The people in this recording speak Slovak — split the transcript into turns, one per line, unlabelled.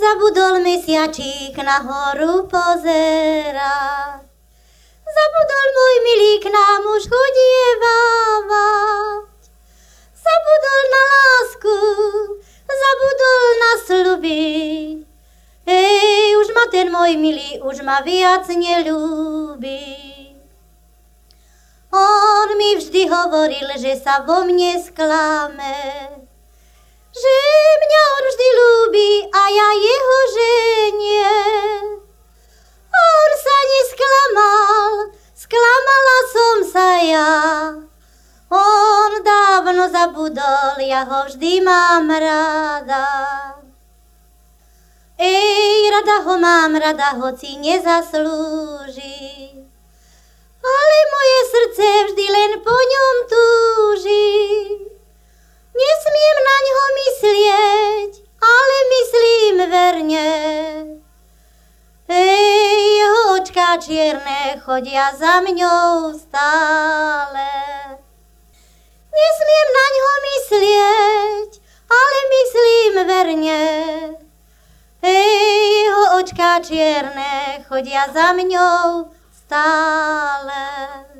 Zabudol mesiačík na horu pozerať. Zabudol môj milý k nám už chodievávať. Zabudol na lásku, zabudol na sľuby. Už ma ten môj milý, už ma viac neľúbi. On mi vždy hovoril, že sa vo mne sklame, že mňa on vždy ľúbi a ja jeho ženie. On sa nesklamal, sklamala som sa ja. On dávno zabudol, ja ho vždy mám rada. Rada ho mám, rada hoci nezaslúži. Ale moje srdce vždy len po ňom túži. Nesmiem na ňo myslieť, ale myslím verne. Jeho očká čierne chodia za mňou stále. Nesmiem na ňo myslieť, ale myslím verne. Jeho očká čierne chodia za mňou stále.